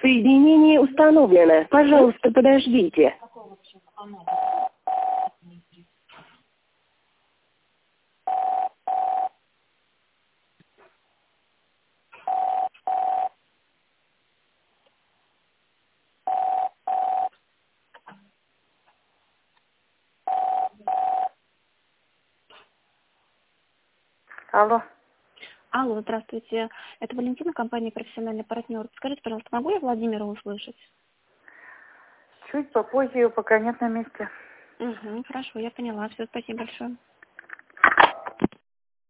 Соединение установлено. Пожалуйста, подождите. Алло. Алло, здравствуйте. Это Валентина, компания «Профессиональный партнер». Скажите, пожалуйста, могу я Владимира услышать? Чуть попозже, ее пока нет на месте. Угу, хорошо, я поняла. Все, спасибо большое.